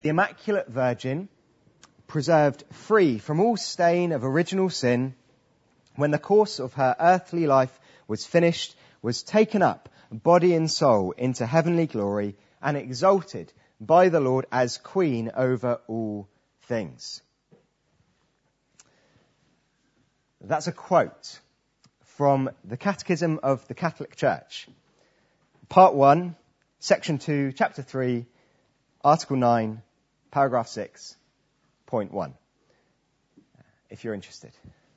The Immaculate Virgin, preserved free from all stain of original sin, when the course of her earthly life was finished, was taken up, body and soul, into heavenly glory and exalted by the Lord as Queen over all things. That's a quote from the Catechism of the Catholic Church. Part 1, Section 2, Chapter 3, Article 9, Paragraph 6, Point 1, if you're interested.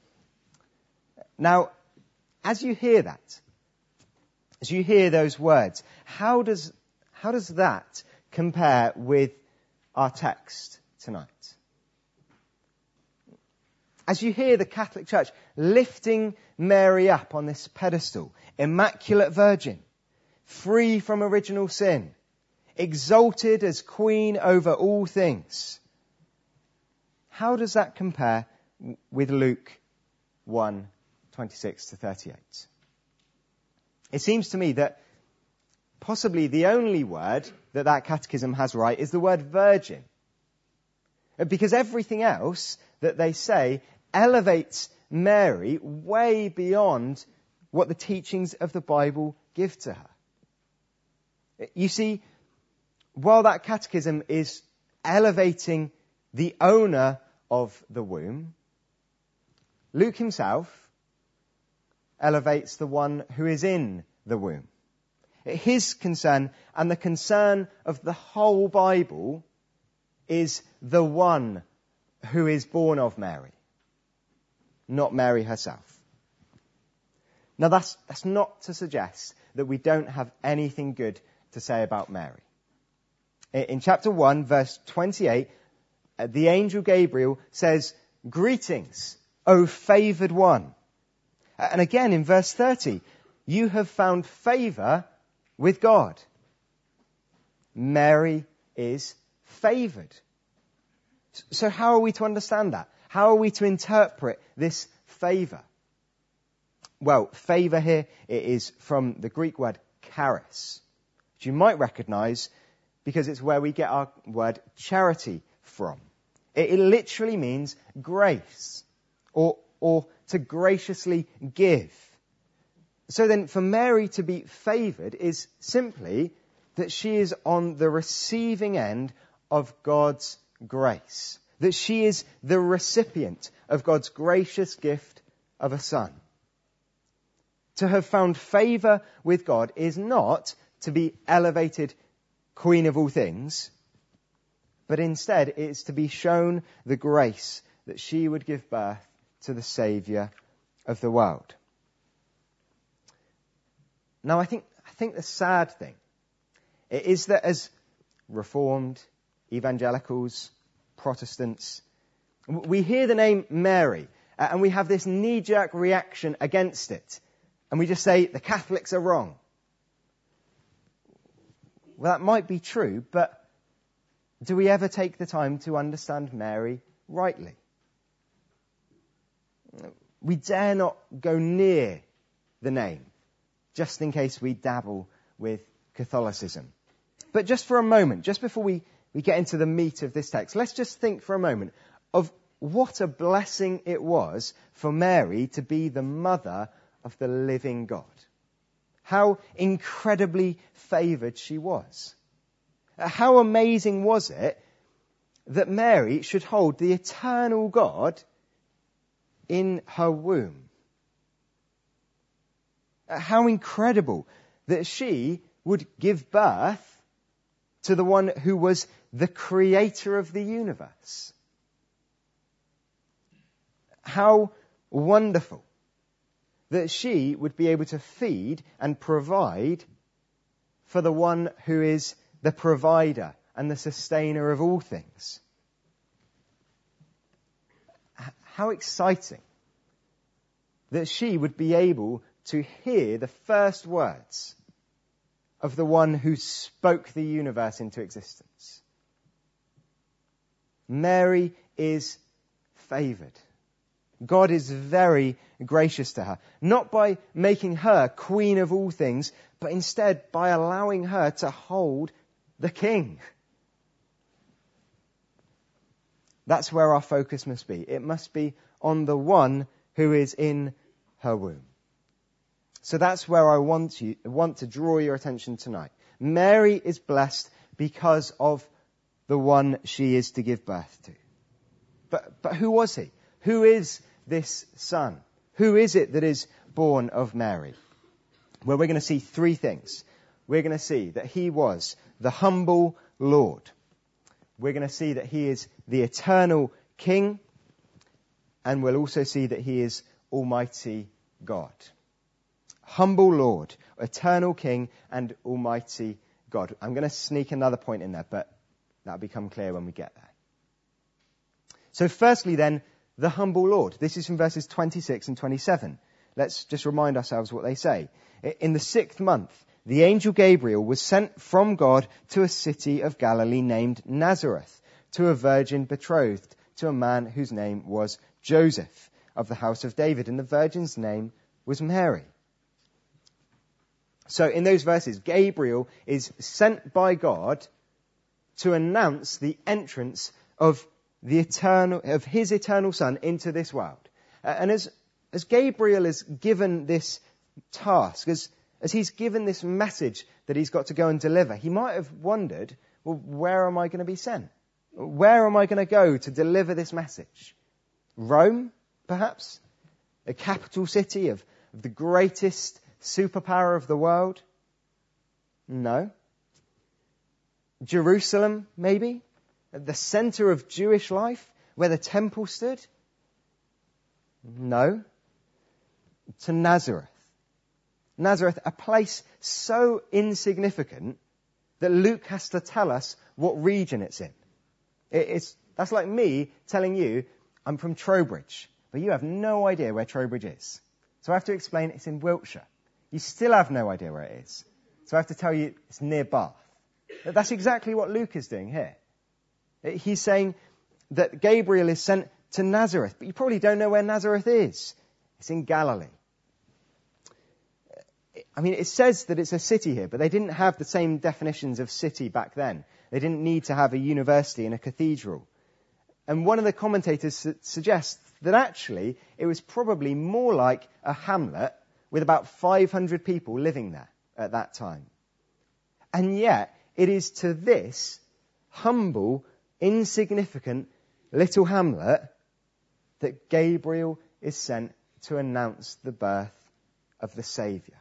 Now, as you hear that, as you hear those words, how does that compare with our text tonight? As you hear the Catholic Church lifting Mary up on this pedestal, Immaculate Virgin, free from original sin, exalted as Queen over all things, how does that compare with Luke 1, 26 to 38? It seems to me that possibly the only word that catechism has right is the word virgin. Because everything else that they say elevates Mary way beyond what the teachings of the Bible give to her. You see, while that catechism is elevating the owner of the womb, Luke himself elevates the one who is in the womb. His concern and the concern of the whole Bible is the one who is born of Mary, not Mary herself. Now that's not to suggest that we don't have anything good to say about Mary. In chapter 1, verse 28, the angel Gabriel says, "Greetings, O favoured one." And again in verse 30, "You have found favour with God." Mary is favoured. So how are we to understand that? How are we to interpret this favour? Well, favour here, it is from the Greek word charis, which you might recognise because it's where we get our word charity from. It literally means grace, or to graciously give. So then for Mary to be favoured is simply that she is on the receiving end of God's grace, that she is the recipient of God's gracious gift of a son. To have found favour with God is not to be elevated Queen of all things, but instead it is to be shown the grace that she would give birth to the Saviour of the world. Now I think the sad thing is that as Reformed, Evangelicals, Protestants, we hear the name Mary and we have this knee-jerk reaction against it. And we just say, the Catholics are wrong. Well, that might be true, but do we ever take the time to understand Mary rightly? We dare not go near the name, just in case we dabble with Catholicism. But just for a moment, just before we get into the meat of this text, let's just think for a moment of what a blessing it was for Mary to be the mother of the living God. How incredibly favoured she was. How amazing was it that Mary should hold the eternal God in her womb? How incredible that she would give birth to the one who was the creator of the universe. How wonderful that she would be able to feed and provide for the one who is the provider and the sustainer of all things. How exciting that she would be able to hear the first words of the one who spoke the universe into existence. Mary is favoured. God is very gracious to her, not by making her queen of all things, but instead by allowing her to hold the king. That's where our focus must be. It must be on the one who is in her womb. So that's where I want to draw your attention tonight. Mary is blessed because of the one she is to give birth to. But who was he? Who is this son? Who is it that is born of Mary? Well, we're going to see three things. We're going to see that he was the humble Lord. We're going to see that he is the eternal King. And we'll also see that he is Almighty God. Humble Lord, eternal King, and Almighty God. I'm going to sneak another point in there, but that'll become clear when we get there. So firstly then, the humble Lord. This is from verses 26 and 27. Let's just remind ourselves what they say. In the 6th month, the angel Gabriel was sent from God to a city of Galilee named Nazareth, to a virgin betrothed to a man whose name was Joseph, of the house of David, and the virgin's name was Mary. So in those verses, Gabriel is sent by God to announce the entrance of his eternal Son into this world. And as Gabriel is given this task, as he's given this message that he's got to go and deliver, he might have wondered, well, where am I going to be sent? Where am I going to go to deliver this message? Rome, perhaps? A capital city of the greatest superpower of the world? No. Jerusalem, maybe? At the center of Jewish life, where the temple stood? No. To Nazareth. Nazareth, a place so insignificant that Luke has to tell us what region it's in. That's like me telling you I'm from Trowbridge, but you have no idea where Trowbridge is. So I have to explain it's in Wiltshire. You still have no idea where it is. So I have to tell you it's near Bath. That's exactly what Luke is doing here. He's saying that Gabriel is sent to Nazareth, but you probably don't know where Nazareth is. It's in Galilee. I mean, it says that it's a city here, but they didn't have the same definitions of city back then. They didn't need to have a university and a cathedral. And one of the commentators suggests that actually it was probably more like a hamlet with about 500 people living there at that time. And yet, it is to this humble, insignificant little hamlet that Gabriel is sent to announce the birth of the Saviour.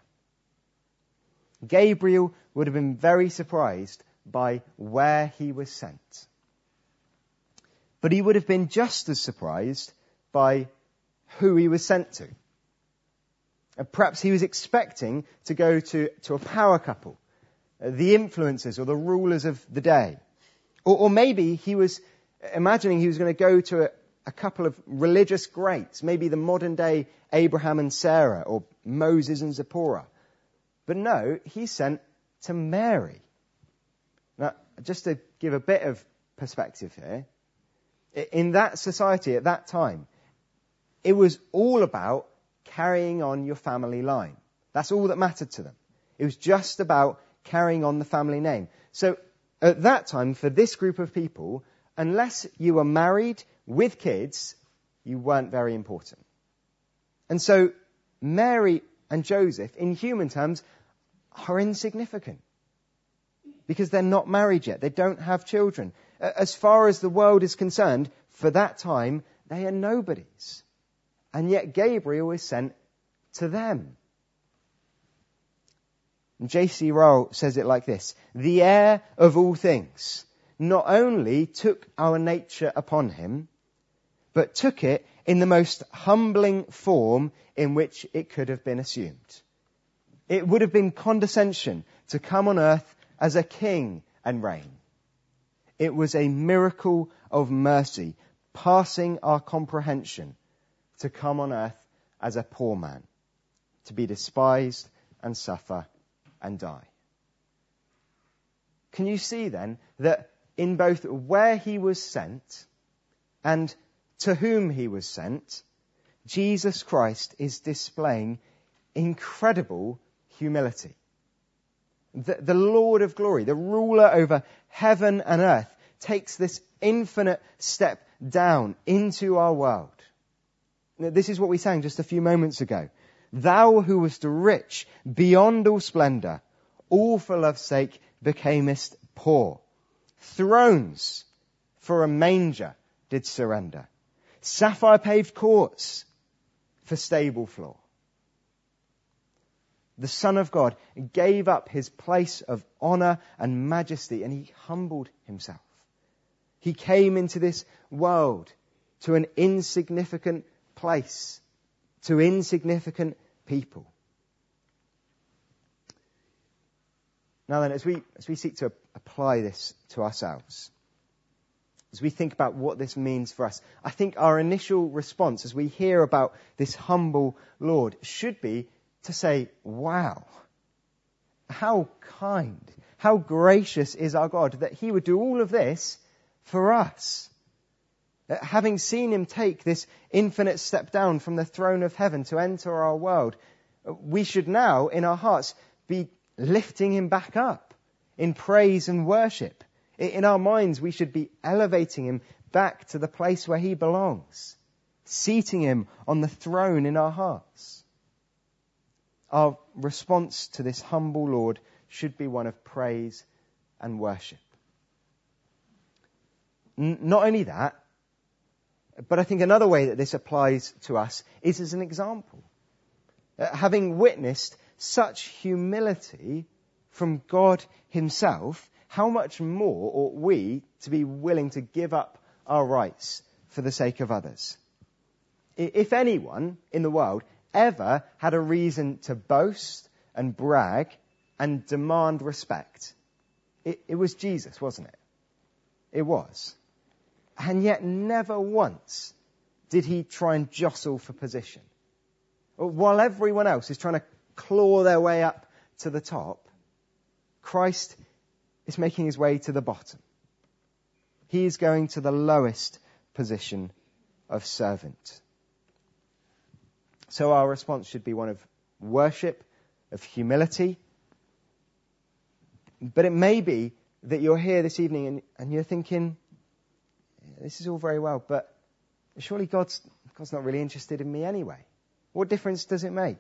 Gabriel would have been very surprised by where he was sent. But he would have been just as surprised by who he was sent to. Perhaps he was expecting to go to a power couple, the influencers or the rulers of the day. Or maybe he was imagining he was going to go to a couple of religious greats, maybe the modern day Abraham and Sarah or Moses and Zipporah. But no, he's sent to Mary. Now, just to give a bit of perspective here, in that society at that time, it was all about carrying on your family line. That's all that mattered to them. It was just about carrying on the family name. So at that time, for this group of people, unless you were married with kids, you weren't very important. And so Mary and Joseph, in human terms, are insignificant because they're not married yet. They don't have children. As far as the world is concerned, for that time, they are nobodies. And yet Gabriel is sent to them. And J.C. Ryle says it like this: the heir of all things not only took our nature upon him, but took it in the most humbling form in which it could have been assumed. It would have been condescension to come on earth as a king and reign. It was a miracle of mercy, passing our comprehension, to come on earth as a poor man, to be despised and suffer and die. Can you see then that in both where he was sent and to whom he was sent, Jesus Christ is displaying incredible humility. The Lord of glory, the ruler over heaven and earth, takes this infinite step down into our world. Now, this is what we sang just a few moments ago. Thou who wast rich beyond all splendor, all for love's sake becamest poor. Thrones for a manger did surrender. Sapphire paved courts for stable floor. The Son of God gave up his place of honor and majesty, and he humbled himself. He came into this world to an insignificant place, to insignificant people. Now then, as we seek to apply this to ourselves, as we think about what this means for us, I think our initial response as we hear about this humble Lord should be to say, wow, how kind, how gracious is our God that he would do all of this for us. Having seen him take this infinite step down from the throne of heaven to enter our world, we should now, in our hearts, be lifting him back up in praise and worship. In our minds, we should be elevating him back to the place where he belongs, seating him on the throne in our hearts. Our response to this humble Lord should be one of praise and worship. Not only that, but I think another way that this applies to us is as an example. Having witnessed such humility from God himself, how much more ought we to be willing to give up our rights for the sake of others? If anyone in the world ever had a reason to boast and brag and demand respect, it was Jesus, wasn't it? It was. And yet never once did he try and jostle for position. While everyone else is trying to claw their way up to the top, Christ is making his way to the bottom. He is going to the lowest position of servant. So our response should be one of worship, of humility. But it may be that you're here this evening and you're thinking, this is all very well, but surely God's not really interested in me anyway. What difference does it make?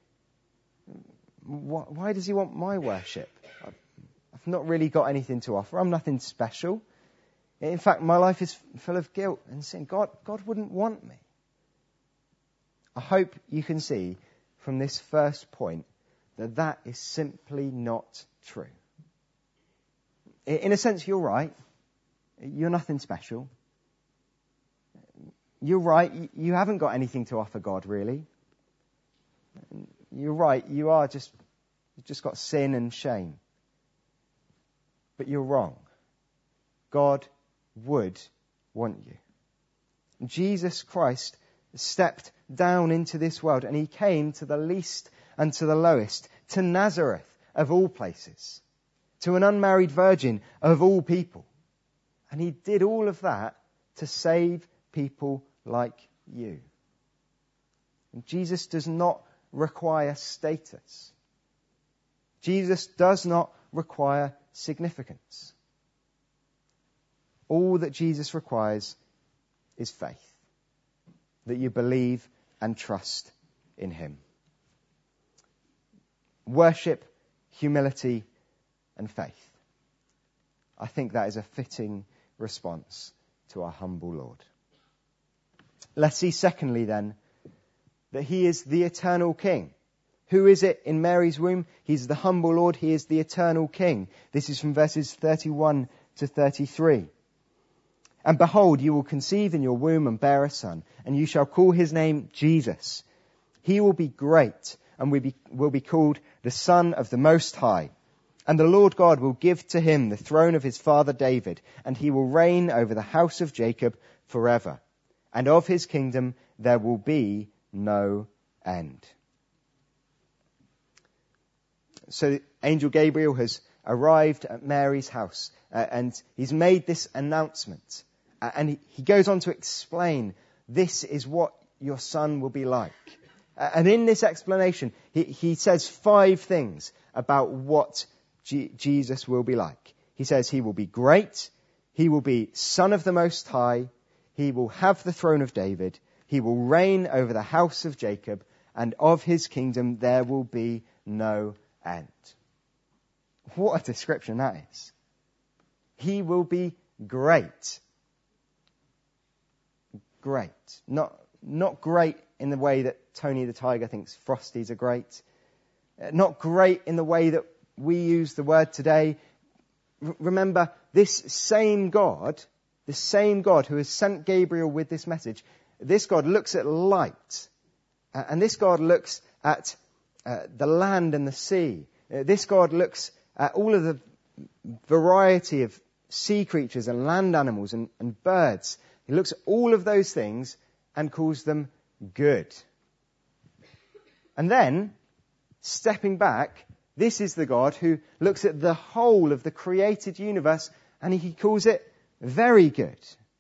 Why does he want my worship? I've not really got anything to offer. I'm nothing special. In fact, my life is full of guilt and sin. God wouldn't want me. I hope you can see from this first point that is simply not true. In a sense, you're right. You're nothing special. You're right. You haven't got anything to offer God, really. You're right. You've just got sin and shame. But you're wrong. God would want you. Jesus Christ stepped down into this world and he came to the least and to the lowest, to Nazareth of all places, to an unmarried virgin of all people. And he did all of that to save people like you. And Jesus does not require status. Jesus does not require significance. All that Jesus requires is faith, that you believe and trust in him. Worship, humility, and faith. I think that is a fitting response to our humble Lord. Let's see secondly then, that he is the eternal King. Who is it in Mary's womb? He's the humble Lord. He is the eternal King. This is from verses 31 to 33. And behold, you will conceive in your womb and bear a son, and you shall call his name Jesus. He will be great and will be called the Son of the Most High. And the Lord God will give to him the throne of his father David, and he will reign over the house of Jacob forever. And of his kingdom there will be no end. So Angel Gabriel has arrived at Mary's house and he's made this announcement. And he goes on to explain, this is what your son will be like. And in this explanation, he says 5 things about what Jesus will be like. He says he will be great, he will be Son of the Most High, He will have the throne of David. He will reign over the house of Jacob, and of his kingdom there will be no end. What a description that is. He will be great. Great. Not great in the way that Tony the Tiger thinks Frosties are great. Not great in the way that we use the word today. Remember, this same God who has sent Gabriel with this message, this God looks at light. And this God looks at the land and the sea. This God looks at all of the variety of sea creatures and land animals and birds. He looks at all of those things and calls them good. And then, stepping back, this is the God who looks at the whole of the created universe and he calls it very good.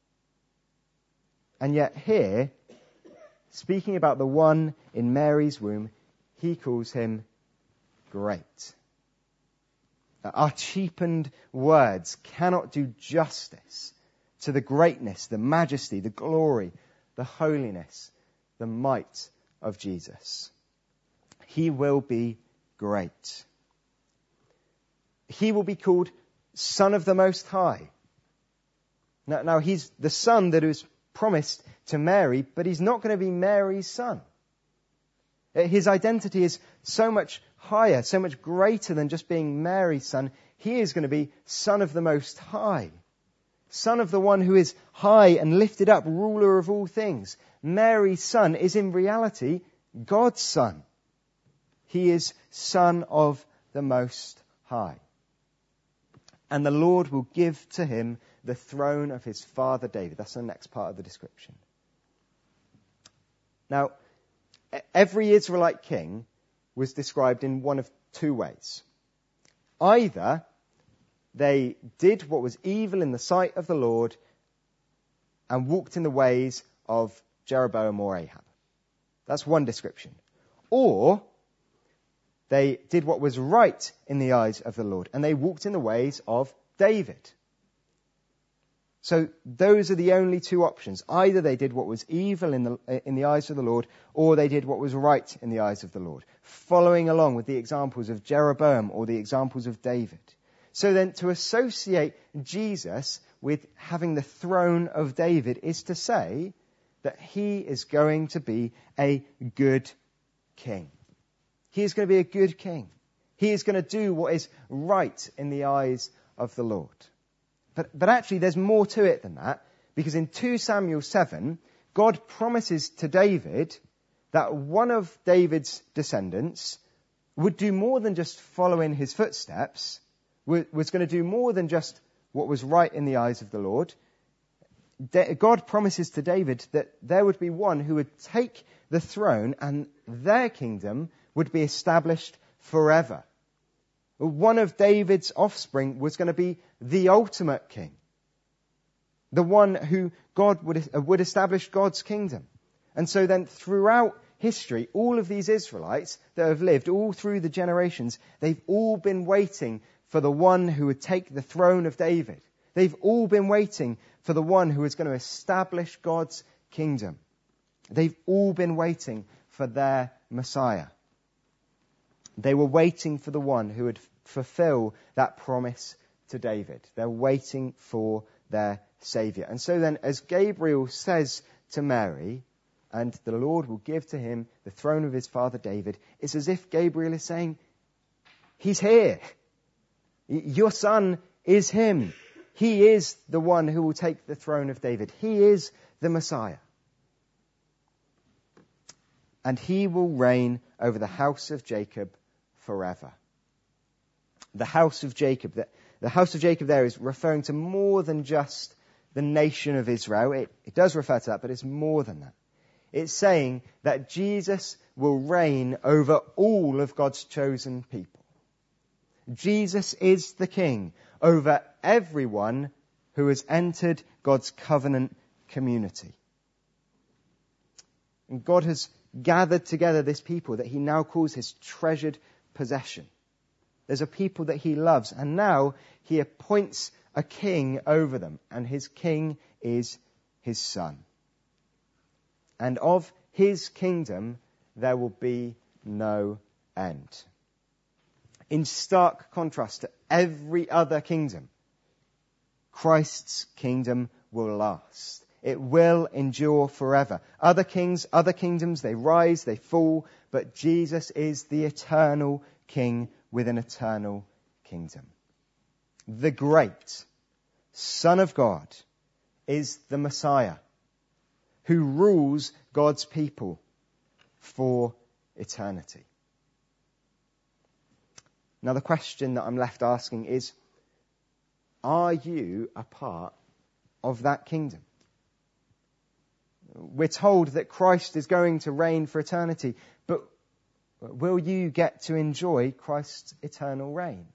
And yet here, speaking about the one in Mary's womb, he calls him great. Our cheapened words cannot do justice to the greatness, the majesty, the glory, the holiness, the might of Jesus. He will be great. He will be called Son of the Most High. Now he's the son that was promised to Mary, but he's not going to be Mary's son. His identity is so much higher, so much greater than just being Mary's son. He is going to be Son of the Most High. Son of the one who is high and lifted up, ruler of all things. Mary's son is in reality God's son. He is Son of the Most High. And the Lord will give to him the throne of his father David. That's the next part of the description. Now, every Israelite king was described in one of two ways. Either they did what was evil in the sight of the Lord and walked in the ways of Jeroboam or Ahab. That's one description. Or they did what was right in the eyes of the Lord and they walked in the ways of David. So those are the only two options. Either they did what was evil in the eyes of the Lord, or they did what was right in the eyes of the Lord, following along with the examples of Jeroboam or the examples of David. So then to associate Jesus with having the throne of David is to say that he is going to be a good king. He is going to be a good king. He is going to do what is right in the eyes of the Lord. But actually there's more to it than that, because in 2 Samuel 7, God promises to David that one of David's descendants would do more than just follow in his footsteps, was going to do more than just what was right in the eyes of the Lord. God promises to David that there would be one who would take the throne and their kingdom would be established forever. One of David's offspring was going to be the ultimate king. The one who God would establish God's kingdom. And so then throughout history, all of these Israelites that have lived all through the generations, they've all been waiting for the one who would take the throne of David. They've all been waiting for the one who is going to establish God's kingdom. They've all been waiting for their Messiah. They were waiting for the one who would fulfill that promise to David. They're waiting for their Saviour. And so then, as Gabriel says to Mary, and the Lord will give to him the throne of his father David, it's as if Gabriel is saying, he's here. Your son is him. He is the one who will take the throne of David. He is the Messiah. And he will reign over the house of Jacob forever. The house of Jacob. The house of Jacob there is referring to more than just the nation of Israel. It does refer to that, but it's more than that. It's saying that Jesus will reign over all of God's chosen people. Jesus is the king over everyone who has entered God's covenant community. And God has gathered together this people that he now calls his treasured possession. There's a people that he loves, and now he appoints a king over them, and his king is his Son. And of his kingdom there will be no end. In stark contrast to every other kingdom, Christ's kingdom will last. It will endure forever. Other kings, other kingdoms, they rise, they fall, but Jesus is the eternal King with an eternal kingdom. The great Son of God is the Messiah who rules God's people for eternity. Now the question that I'm left asking is, are you a part of that kingdom? We're told that Christ is going to reign for eternity, but will you get to enjoy Christ's eternal reign?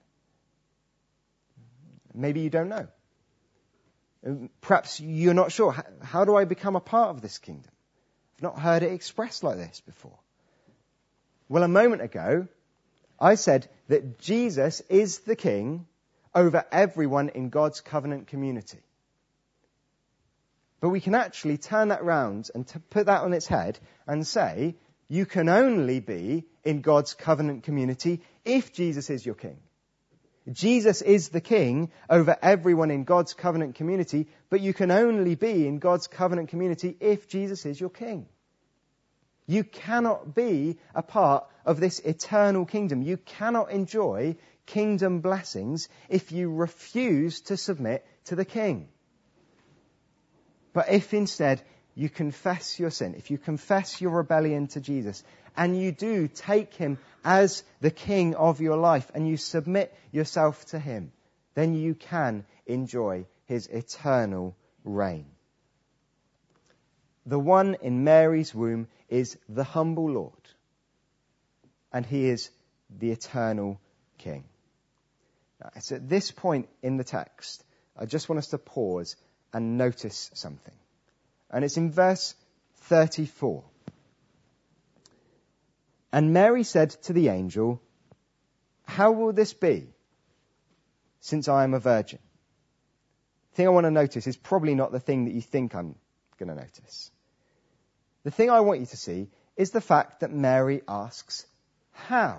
Maybe you don't know. Perhaps you're not sure. How do I become a part of this kingdom? I've not heard it expressed like this before. Well, a moment ago, I said that Jesus is the King over everyone in God's covenant community. But we can actually turn that round and put that on its head and say, you can only be in God's covenant community if Jesus is your King. Jesus is the King over everyone in God's covenant community, but you can only be in God's covenant community if Jesus is your King. You cannot be a part of this eternal kingdom. You cannot enjoy kingdom blessings if you refuse to submit to the King. But if instead you confess your sin, if you confess your rebellion to Jesus, and you do take him as the King of your life, and you submit yourself to him, then you can enjoy his eternal reign. The one in Mary's womb is the humble Lord, and he is the eternal King. Now, it's at this point in the text, I just want us to pause and notice something. And it's in verse 34. And Mary said to the angel, "How will this be, since I am a virgin?" The thing I want to notice is probably not the thing that you think I'm going to notice. The thing I want you to see is the fact that Mary asks, how?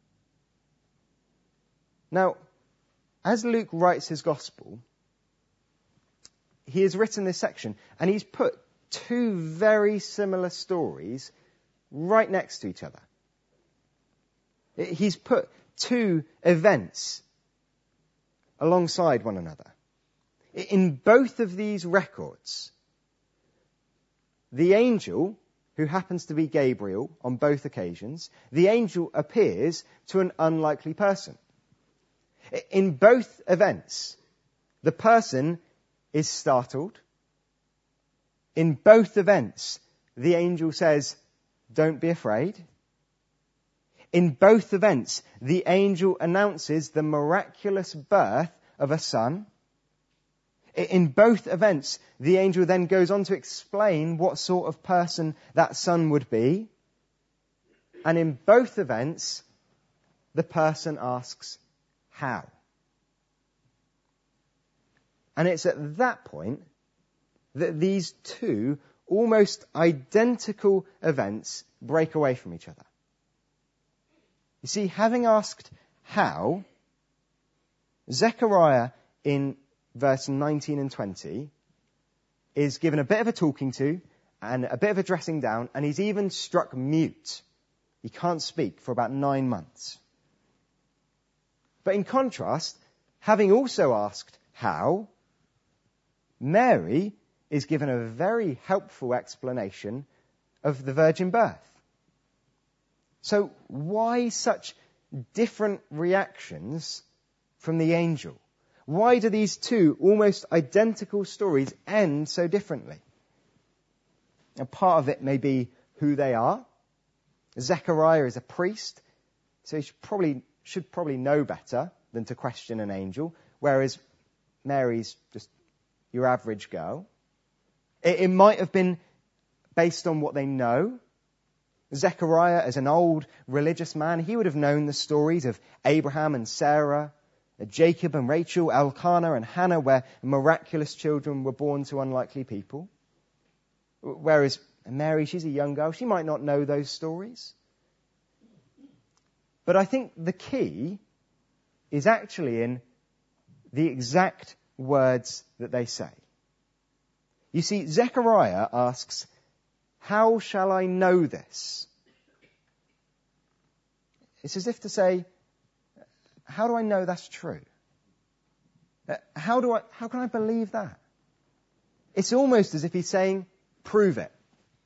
Now, as Luke writes his gospel, he has written this section and he's put two very similar stories right next to each other. He's put two events alongside one another. In both of these records, the angel, who happens to be Gabriel on both occasions, the angel appears to an unlikely person. In both events, the person is startled. In both events, the angel says, "Don't be afraid." In both events, the angel announces the miraculous birth of a son. In both events, the angel then goes on to explain what sort of person that son would be. And in both events, the person asks, how? And it's at that point that these two almost identical events break away from each other. You see, having asked how, Zechariah in verse 19 and 20 is given a bit of a talking to and a bit of a dressing down, and he's even struck mute. He can't speak for about 9 months. But in contrast, having also asked how, Mary is given a very helpful explanation of the virgin birth. So why such different reactions from the angel? Why do these two almost identical stories end so differently? A part of it may be who they are. Zechariah is a priest, so he should probably know better than to question an angel, whereas Mary's just your average girl. It might have been based on what they know. Zechariah, as an old religious man, he would have known the stories of Abraham and Sarah, Jacob and Rachel, Elkanah and Hannah, where miraculous children were born to unlikely people. Whereas Mary, she's a young girl. She might not know those stories. But I think the key is actually in the exact words that they say. You see, Zechariah asks, how shall I know this? It's as if to say, how do I know that's true? How can I believe that? It's almost as if he's saying, prove it.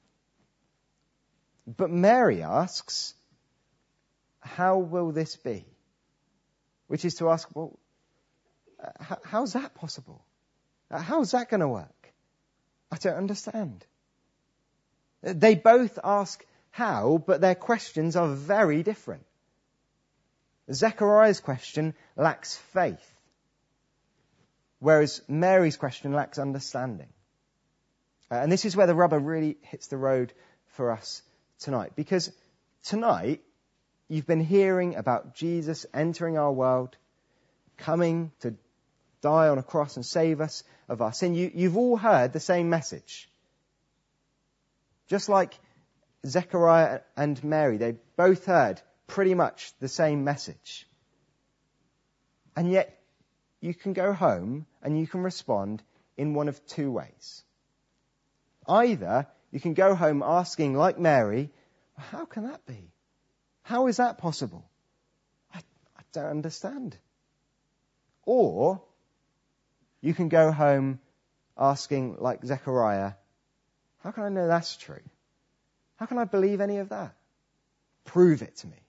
But Mary asks, how will this be? Which is to ask, well, how's that possible? How's that going to work? I don't understand. They both ask how, but their questions are very different. Zechariah's question lacks faith, whereas Mary's question lacks understanding. And this is where the rubber really hits the road for us tonight. Because tonight, you've been hearing about Jesus entering our world, coming to die on a cross and save us of our sin. You've all heard the same message. Just like Zechariah and Mary, they both heard pretty much the same message. And yet, you can go home and you can respond in one of two ways. Either you can go home asking, like Mary, how can that be? How is that possible? I don't understand. Or you can go home asking, like Zechariah, how can I know that's true? How can I believe any of that? Prove it to me.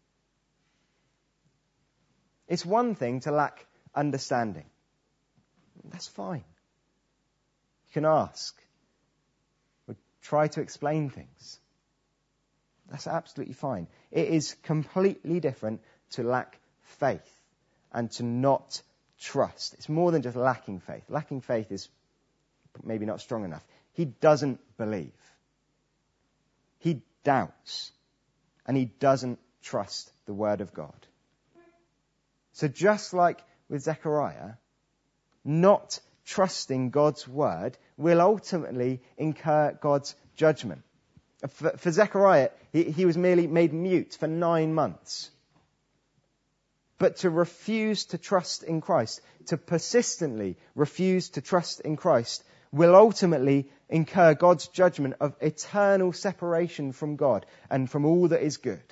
It's one thing to lack understanding. That's fine. You can ask or try to explain things. That's absolutely fine. It is completely different to lack faith and to not trust. It's more than just lacking faith. Lacking faith is maybe not strong enough. He doesn't believe. He doubts. And he doesn't trust the word of God. So just like with Zechariah, not trusting God's word will ultimately incur God's judgment. For Zechariah, he was merely made mute for 9 months. But to refuse to trust in Christ, to persistently refuse to trust in Christ, will ultimately incur God's judgment of eternal separation from God and from all that is good.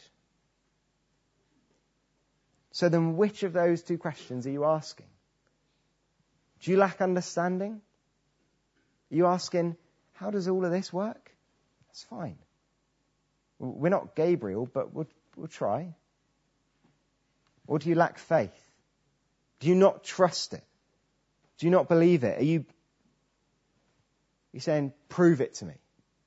So then which of those two questions are you asking? Do you lack understanding? Are you asking, how does all of this work? That's fine. We're not Gabriel, but we'll try. Or do you lack faith? Do you not trust it? Do you not believe it? Are you saying, prove it to me?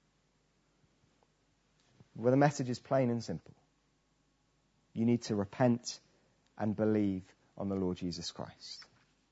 Well, the message is plain and simple. You need to repent and believe on the Lord Jesus Christ.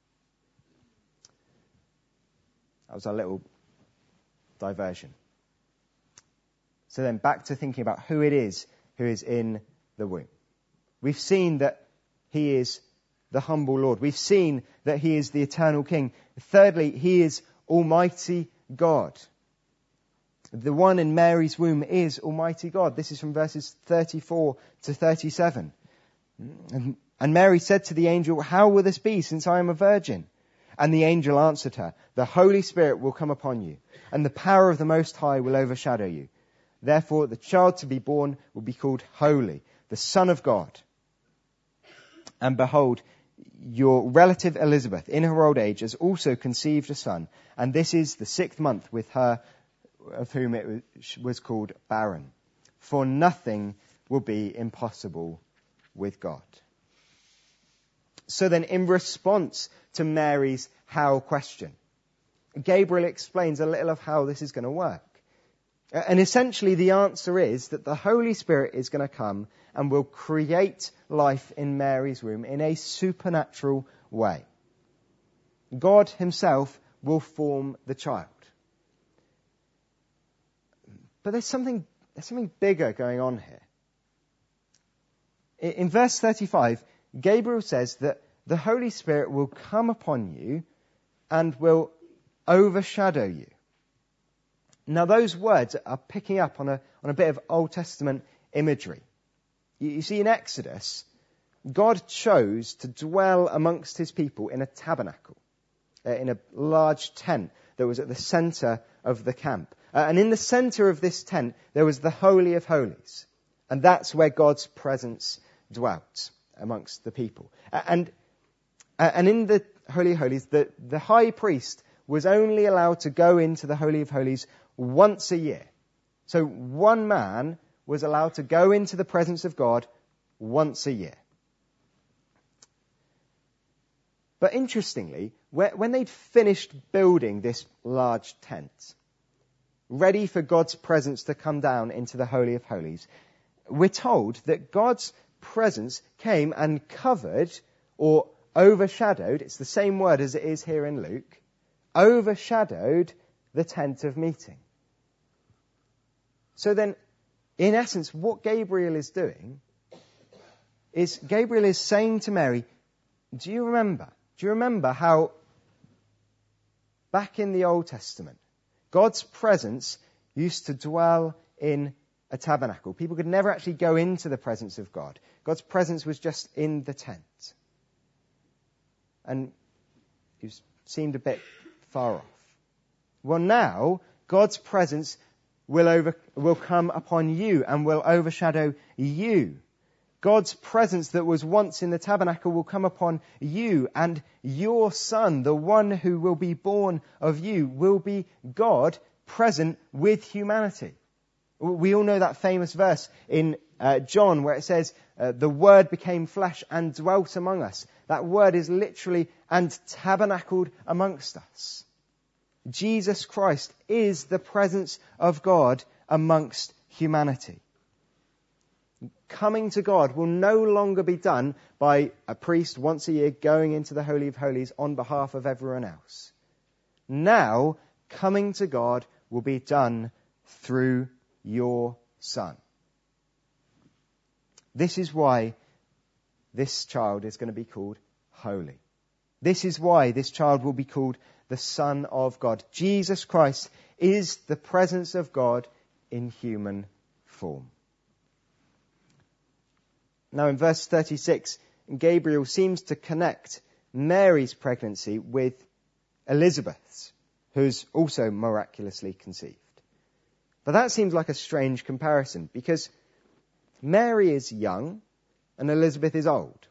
That was our little diversion. So then back to thinking about who it is who is in the womb. We've seen that he is the humble Lord. We've seen that he is the eternal King. Thirdly, he is Almighty God. The one in Mary's womb is Almighty God. This is from verses 34 to 37. And Mary said to the angel, how will this be, since I am a virgin? And the angel answered her, the Holy Spirit will come upon you, and the power of the Most High will overshadow you. Therefore, the child to be born will be called Holy, the Son of God. And behold, your relative Elizabeth, in her old age, has also conceived a son, and this is the 6th month with her, of whom it was called barren. For nothing will be impossible with God. So then, in response to Mary's how question, Gabriel explains a little of how this is going to work. And essentially the answer is that the Holy Spirit is going to come and will create life in Mary's womb in a supernatural way. God himself will form the child. But there's something bigger going on here. In verse 35, Gabriel says that the Holy Spirit will come upon you and will overshadow you. Now those words are picking up on a bit of Old Testament imagery. You see, in Exodus, God chose to dwell amongst his people in a tabernacle, in a large tent that was at the center of the camp. And in the center of this tent, there was the Holy of Holies. And that's where God's presence dwelt amongst the people. And in the Holy of Holies, the high priest was only allowed to go into the Holy of Holies once a year. So one man was allowed to go into the presence of God once a year. But interestingly, when they'd finished building this large tent, ready for God's presence to come down into the Holy of Holies, we're told that God's presence came and covered or overshadowed, it's the same word as it is here in Luke, overshadowed the tent of meeting. So then, in essence, what Gabriel is doing is Gabriel is saying to Mary, do you remember how back in the Old Testament, God's presence used to dwell in a tabernacle? People could never actually go into the presence of God. God's presence was just in the tent. And it seemed a bit far off. Well, now, God's presence will come upon you and will overshadow you. God's presence that was once in the tabernacle will come upon you, and your son, the one who will be born of you, will be God present with humanity. We all know that famous verse in John where it says, the Word became flesh and dwelt among us. That word is literally, and tabernacled amongst us. Jesus Christ is the presence of God amongst humanity. Coming to God will no longer be done by a priest once a year going into the Holy of Holies on behalf of everyone else. Now, coming to God will be done through your Son. This is why this child is going to be called holy. This is why this child will be called the Son of God. Jesus Christ is the presence of God in human form. Now in verse 36, Gabriel seems to connect Mary's pregnancy with Elizabeth's, who's also miraculously conceived. But that seems like a strange comparison, because Mary is young and Elizabeth is old.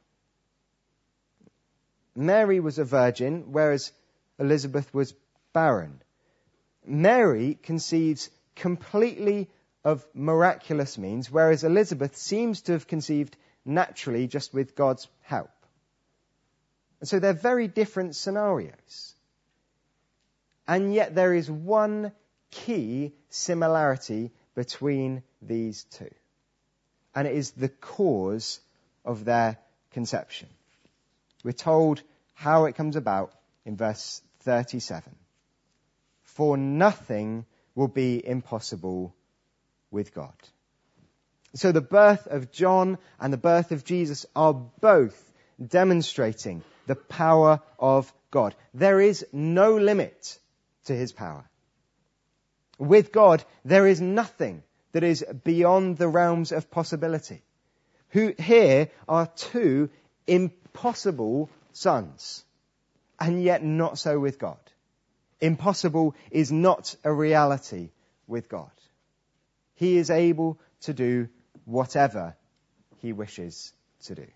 Mary was a virgin, whereas Elizabeth was barren. Mary conceives completely of miraculous means, whereas Elizabeth seems to have conceived naturally just with God's help. And so they're very different scenarios. And yet there is one key similarity between these two. And it is the cause of their conception. We're told how it comes about in verse 37. For nothing will be impossible with God. So the birth of John and the birth of Jesus are both demonstrating the power of God. There is no limit to his power. With God, there is nothing that is beyond the realms of possibility. Here are two impossible sons, and yet not so with God. Impossible is not a reality with God. He is able to do whatever he wishes to do.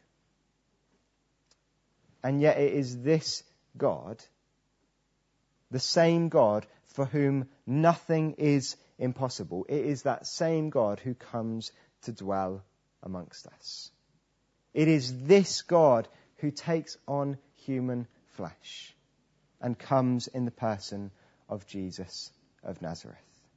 And yet it is this God, the same God for whom nothing is impossible. It is that same God who comes to dwell amongst us. It is this God who takes on human flesh and comes in the person of Jesus of Nazareth.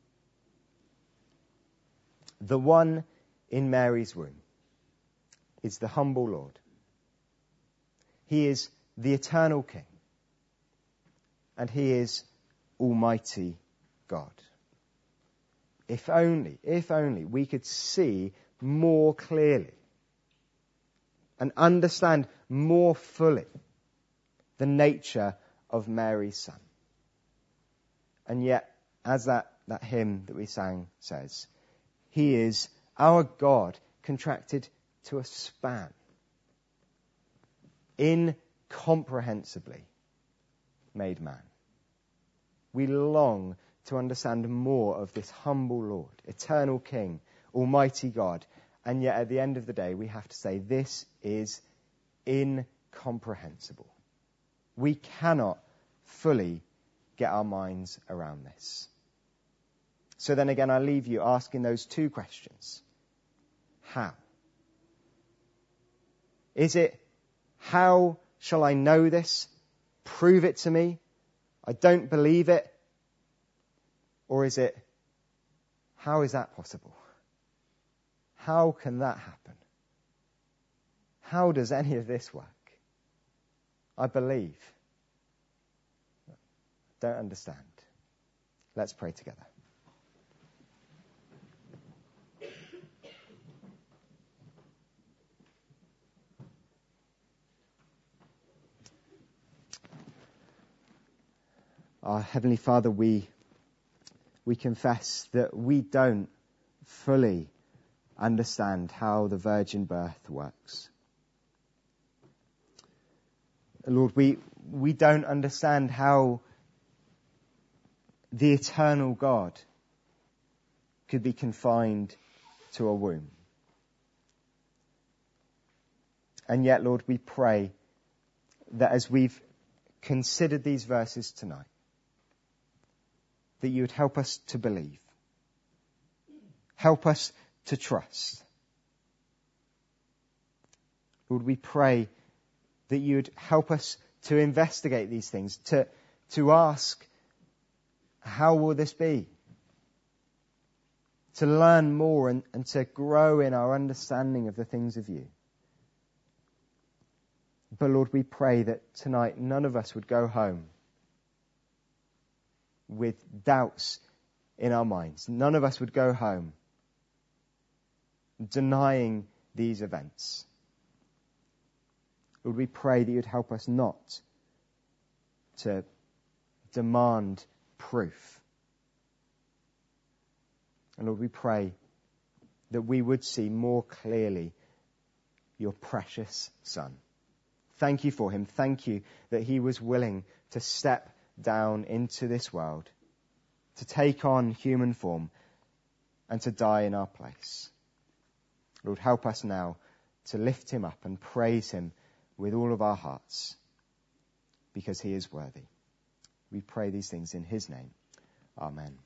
The one in Mary's womb is the humble Lord. He is the eternal King. And he is Almighty God. If only we could see more clearly and understand more fully the nature of Mary's son. And yet, as that that hymn that we sang says, he is our God contracted to a span, incomprehensibly made man. We long to understand more of this humble Lord, eternal King, Almighty God, and yet at the end of the day we have to say this is incomprehensible. We cannot fully get our minds around this. So then again, I leave you asking those two questions. How? Is it, how shall I know this? Prove it to me. I don't believe it. Or is it, how is that possible? How can that happen? How does any of this work? I believe. Don't understand. Let's pray together. Our Heavenly Father, we confess that we don't fully understand how the virgin birth works. Lord, we don't understand how the eternal God could be confined to a womb. And yet, Lord, we pray that as we've considered these verses tonight, that you would help us to believe. Help us to trust. Lord, we pray that you would help us to investigate these things, to ask, how will this be? To learn more and to grow in our understanding of the things of you. But Lord, we pray that tonight none of us would go home with doubts in our minds. None of us would go home denying these events. Lord, we pray that you'd help us not to demand proof. And Lord, we pray that we would see more clearly your precious Son. Thank you for him. Thank you that he was willing to step down into this world, to take on human form and to die in our place. Lord, help us now to lift him up and praise him with all of our hearts, because he is worthy. We pray these things in his name. Amen.